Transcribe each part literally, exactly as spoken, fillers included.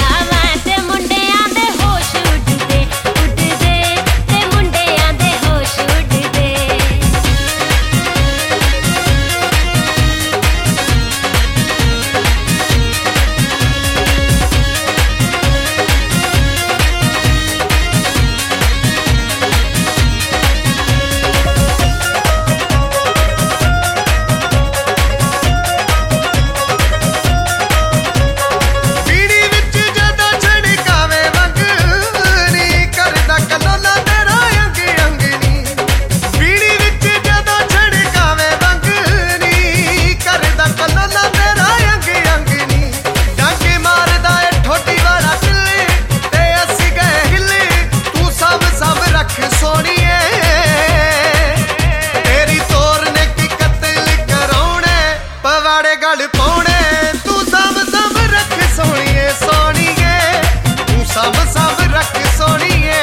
ਮਟਕਾਵਾਂ ਤੇ ਮੁੰਡਿਆਂ ਦੇ ਹੋਸ਼ ਉੱਡਦੇ ਉੱਡਦੇ ਤੇ ਮੁੰਡਿਆਂ ਦੇ ਹੋਸ਼ ਉੱਡਦੇ गल पाने तू सब सब रख सोनिए सोनिए तू सब सब रख सोनिए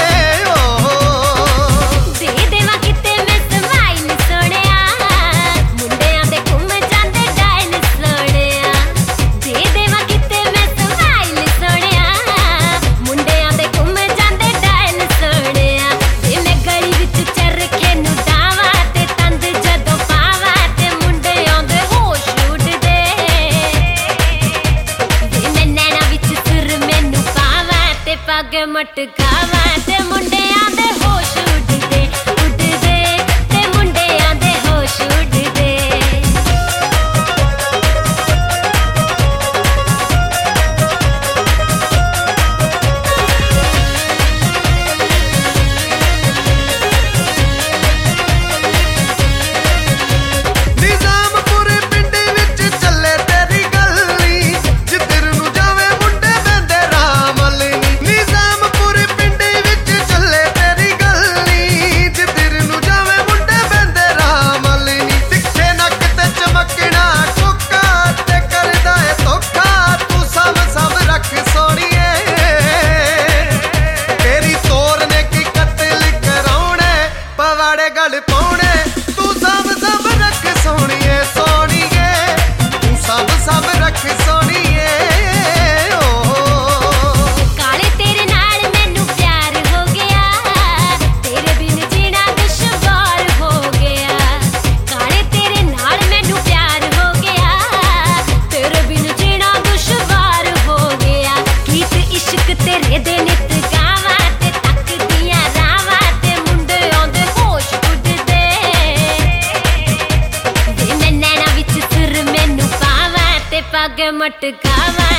दे देवा किते मैं समाइल सोनिया मुंडियां दे घुम जांदे डाइन सोनिया दे देवा किते मैं समाइल सोनिया मुंडियां दे घुम जांदे डाइन सोनिया ते मैं गली विच चरखे नु डावा ते तंद जदों पावा ते मुंडियां दे होश पग मटकावां ते मुंडियां दे होश उड़दे उड़दे ते मुंडियां दे होश उड़दे गल पाने तू सब सब रख सोनिए सोनिए तू सब सब रख सोनिए काले तेरे नाल मैनू प्यार हो गया तेरे बिन जीना दुश्वार हो गया काले तेरे नाल मैनू प्यार हो गया तेरे बिन जीना दुश्वार हो गया गीत इश्क तेरे दे नित गावां ते तकदियां रावां ते मुंडियां दे होश पग मटकावां